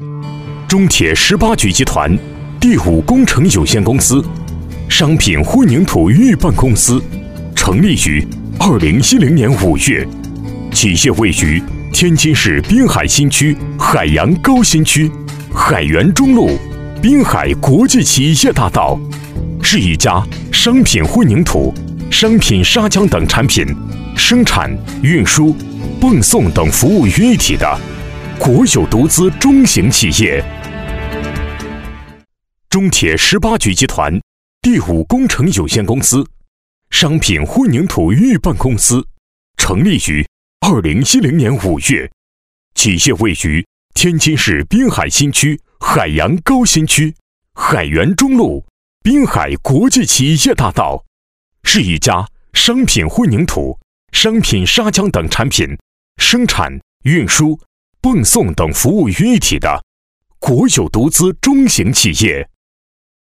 中铁18局集团第5工程有限公司商品混凝土预办公司成立于2010年5月，企业位于天津市滨海新区海洋高新区海源中路滨海国际企业大道，是一家商品混凝土、商品砂浆等产品生产、运输、泵送等服务于一体的国有独资中型企业。中铁18局集团第5工程有限公司商品混凝土预办公司成立于2010年5月，企业位于天津市滨海新区海洋高新区海源中路滨海国际企业大道，是一家商品混凝土、商品砂浆等产品生产、运输、泵送等服务于一体的国有独资中型企业。